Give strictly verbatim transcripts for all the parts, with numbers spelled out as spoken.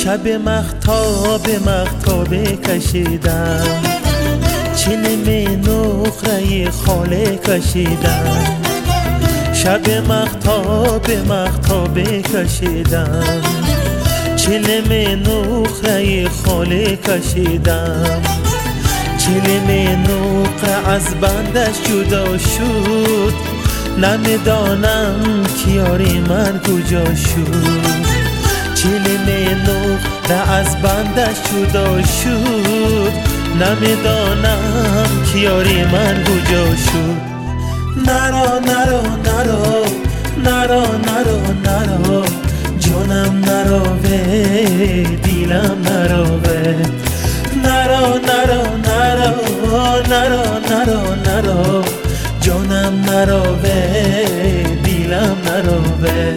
شب مهتاب مهتابه کشیدم، چلم نقره خاله کشیدم. شب مهتاب مهتابه کشیدم، چلم نقره خاله کشیدم. چلم نقره از بندش جدا شد، نمیدانم که یاری من کجا شد. چلم نقره از بندش جدا شد، نمیدانم که یاری من کجا شد. نرا نرا نرا نرا نرا نرا جانم نراوه، دیلم نراوه. نرا نرا نرا نرا نرا نرا جانم نراوه، دیلم نراوه.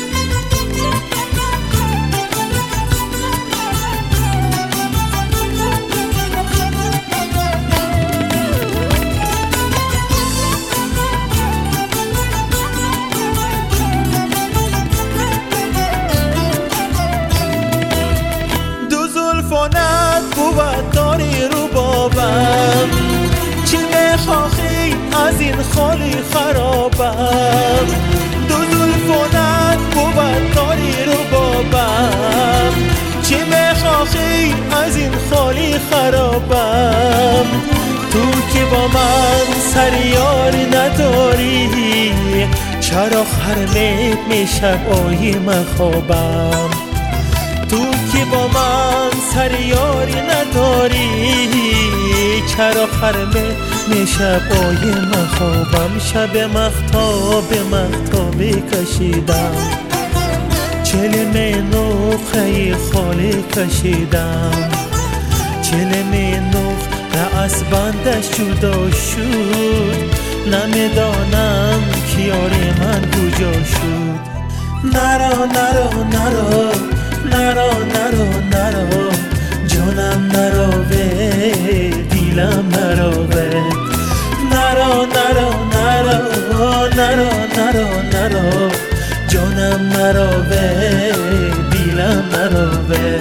فانت بود داری رو بابم، چی بخواهی از این خالی خرابم. دو زلفانت بود داری رو بابم، چی بخواهی از این خالی خرابم. تو که با من سریاری نداری، چرا خرمت میشب آیی من خوابم. تو که با من سریاری نداری، چرا خرمه میشب آی من خوابم. شب مهتاب مهتابه کشیدم، چلم نقره خاله کشیدم. چلم نقره از بندش جدا شد، نمیدانم که یاری من کجا شد. نرا نرا نرا نرا نرا نرا جانم نراوه، دیلم نراوه. نرا نرا نرا نرا نرا نرا جانم نراوه، دیلم نراوه.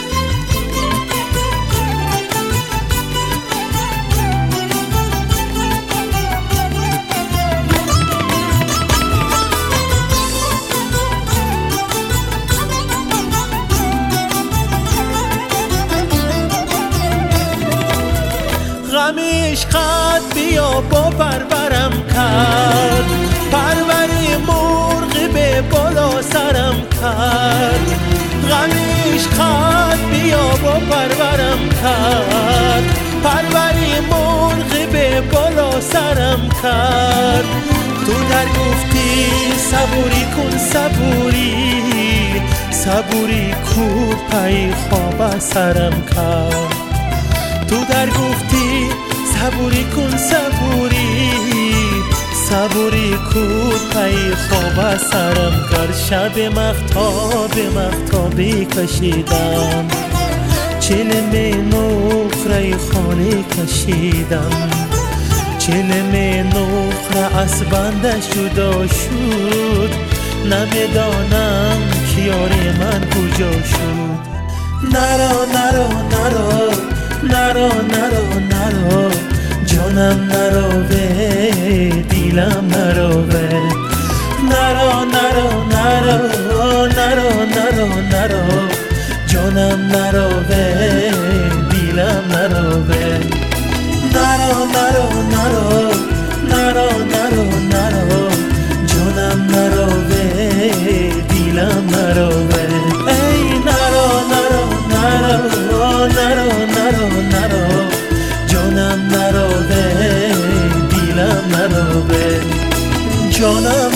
غم عشقت بیا با پرورم کرد، پروری مرغ به بالا سرم کرد. غم عشقت بیا با پرورم کرد، پروری مرغ به بالا سرم کرد. تو در گفتی صبوری کن صبوری، صبوری کو پای خواب سرم کرد. تو در گفتی صبوری کن صبوری، صبوری کن پای خواب سرم کرد. شب مهتاب مهتابه کشیدم، چلم نقره خاله کشیدم. چلم نقره از بندش جدا شد، نمیدانم که یاری من کجا شد. نرا نرا نرا نرا نرا نرا جانم نراوه، دیلم نراوه. نرا نرا نرا نرا نرا نرا جانم نراوه، دیلم نراوه. نرا نرا نرا نرا نرا نرا جانم نراوه، دیلم نراوه. ای نرا نرا نرا نرا نرا نرا جانم نراوه، دیلم نراوه. جانم